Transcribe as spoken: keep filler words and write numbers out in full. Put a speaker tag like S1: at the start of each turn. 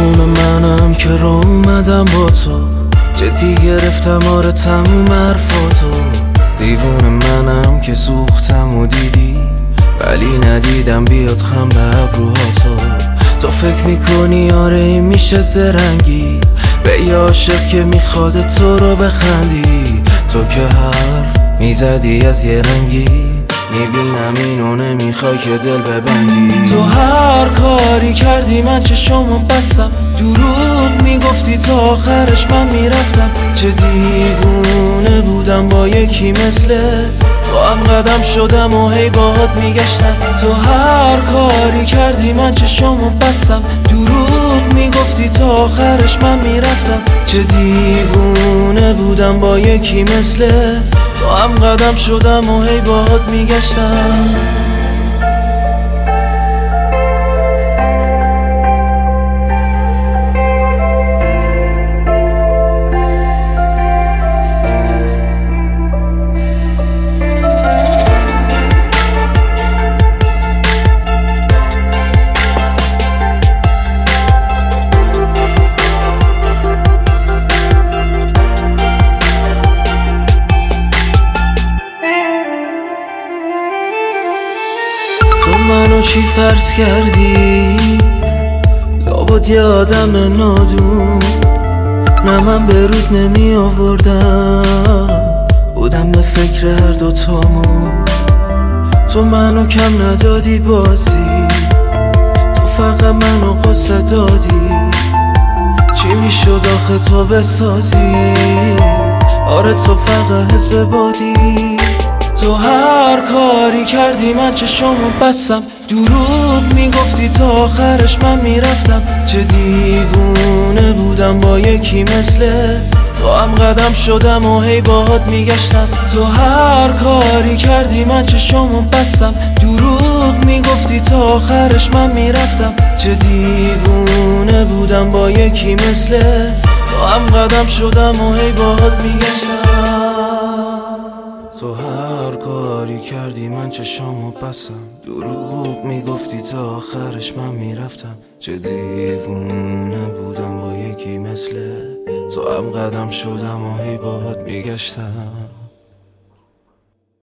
S1: دیوونه منم که رو اومدم با تو، جدی گرفتم آره تموم حرفاتو. دیوونه منم که سوختم و دیدی ولی ندیدم بیاد خم به ابروهاتو. تو فکر میکنی آره این میشه زرنگی، به یه عاشق که میخواد تو رو بخندی. تو که حرف میزدی از یه رنگی، میبینم اینو نمیخوای که دل ببندی. تو هر کاری کردی من چشامو بستم، دروغ میگفتی تا آخرش من میرفتم. چه دیوونه بودم با یکی مثل تو هم قدم شدم و هی باهات میگشتم. تو هر کاری کردی من چشامو بستم، دروغ میگفتی تا آخرش من میرفتم. چه دیوونه بودم با یکی مثل تو هم قدم شدم و هی باهات میگشتم. تو منو چی فرض کردی؟ لابد یه آدم نادون. نه من به رود نمی آوردم، بودم به فکر هر دوتامون. تو منو کم ندادی بازی، تو فقط منو قصه دادی. چی میشد آخه تو بسازی؟ آره تو فقط حزب بادی. تو هر کاری کردی من چشامو بستم، دروغ میگفتی تا آخرش من میرفتم. چه دیوونه بودم با یکی مثل تو هم قدم شدم و هی باهات میگشتم. تو هر کاری کردی من چشامو بستم، دروغ میگفتی تا آخرش من میرفتم. چه دیوونه بودم با یکی مثل تو هم قدم شدم و هی باهات میگشتم. تو هر کاری کردی من چشامو بستم، دروغ میگفتی تا آخرش من میرفتم. چه دیوونه بودم با یکی مثل تو هم قدم شدم و هی باهات میگشتم.